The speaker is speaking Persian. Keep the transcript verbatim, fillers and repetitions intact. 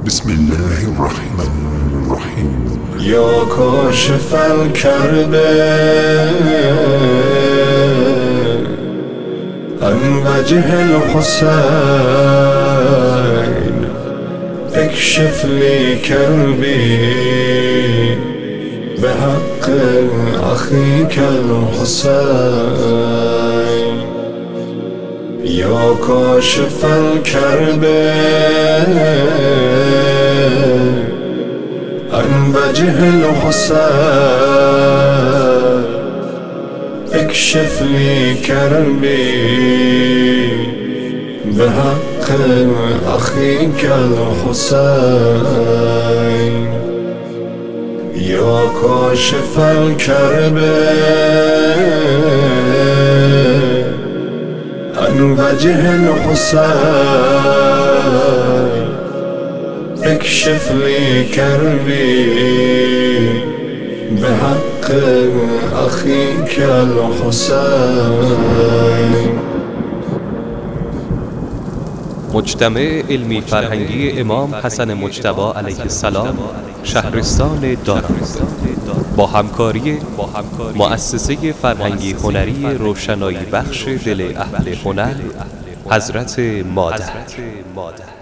بسم الله الرحمن الرحيم. يا كاشف الكرب عن وجه الحسين اكشف لي كربي بحق أخيك الحسين. يا كاشف الكرب عن وجه الحسين اكشف لي كربي بحق أخيك الحسين. يا كاشف الكرب عن وجه الحسين اكشف لي كربي بحق أخيك الحسين. مجتمع علمی فرهنگی امام حسن مجتبی علیه السلام شهرستان داراب با همکاری مؤسسه فرهنگی هنری روشنایی بخش دل اهل هنر حضرت مادر